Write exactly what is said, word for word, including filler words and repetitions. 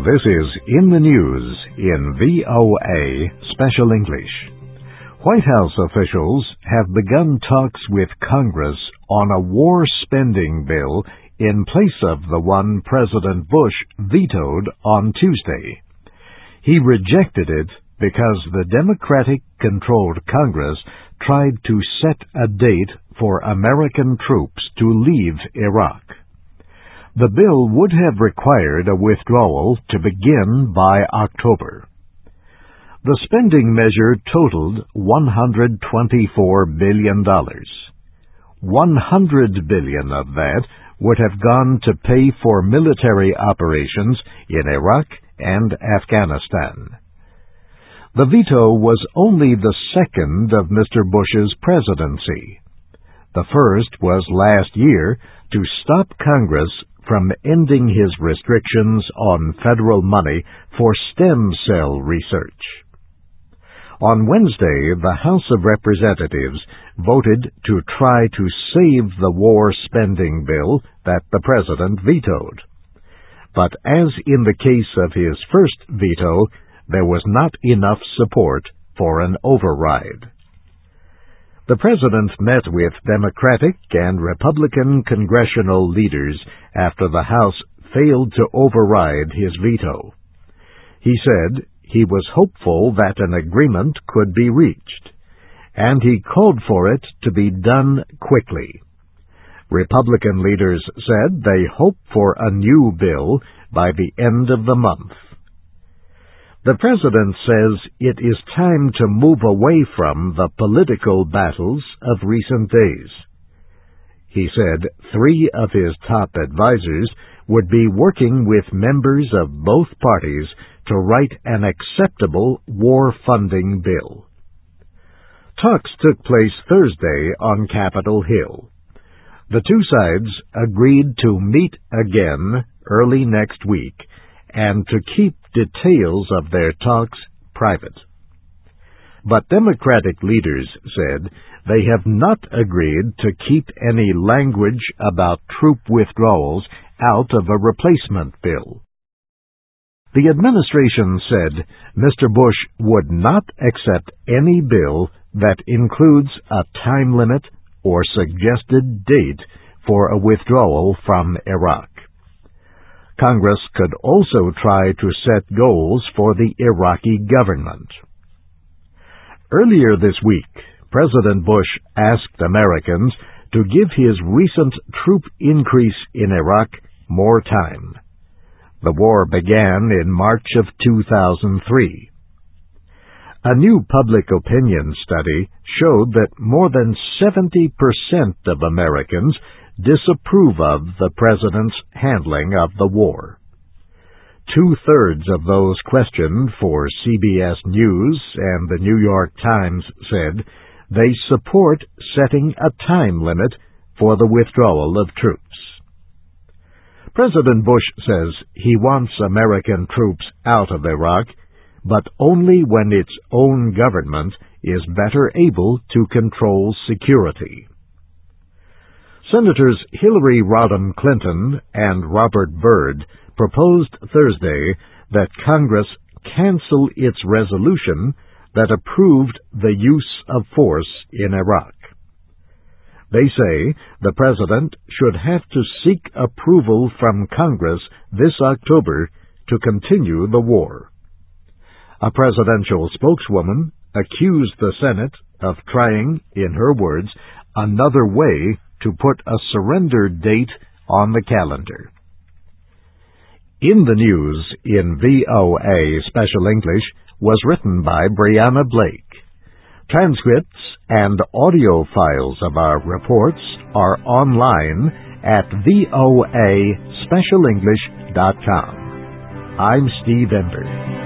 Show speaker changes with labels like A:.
A: This is In the News in V O A Special English. White House officials have begun talks with Congress on a war spending bill in place of the one President Bush vetoed on Tuesday. He rejected it because the Democratic-controlled Congress tried to set a date for American troops to leave Iraq. The bill would have required a withdrawal to begin by October. The spending measure totaled one hundred twenty-four billion dollars. one hundred billion dollars of that would have gone to pay for military operations in Iraq and Afghanistan. The veto was only the second of Mister Bush's presidency. The first was last year to stop Congress from ending his restrictions on federal money for stem cell research. On Wednesday, the House of Representatives voted to try to save the war spending bill that the president vetoed. But as in the case of his first veto, there was not enough support for an override. The president met with Democratic and Republican congressional leaders after the House failed to override his veto. He said he was hopeful that an agreement could be reached, and he called for it to be done quickly. Republican leaders said they hope for a new bill by the end of the month. The president says it is time to move away from the political battles of recent days. He said three of his top advisers would be working with members of both parties to write an acceptable war funding bill. Talks took place Thursday on Capitol Hill. The two sides agreed to meet again early next week and to keep details of their talks private. But Democratic leaders said they have not agreed to keep any language about troop withdrawals out of a replacement bill. The administration said Mister Bush would not accept any bill that includes a time limit or suggested date for a withdrawal from Iraq. Congress could also try to set goals for the Iraqi government. Earlier this week, President Bush asked Americans to give his recent troop increase in Iraq more time. The war began in March of two thousand three. A new public opinion study showed that more than seventy percent of Americans disapprove of the president's handling of the war. Two-thirds of those questioned for C B S News and the New York Times said they support setting a time limit for the withdrawal of troops. President Bush says he wants American troops out of Iraq, but only when its own government is better able to control security. Senators Hillary Rodham Clinton and Robert Byrd proposed Thursday that Congress cancel its resolution that approved the use of force in Iraq. They say the president should have to seek approval from Congress this October to continue the war. A presidential spokeswoman accused the Senate of trying, in her words, another way to put a surrender date on the calendar. In the News in V O A Special English was written by Brianna Blake. Transcripts and audio files of our reports are online at V O A special english dot com. I'm Steve Ember.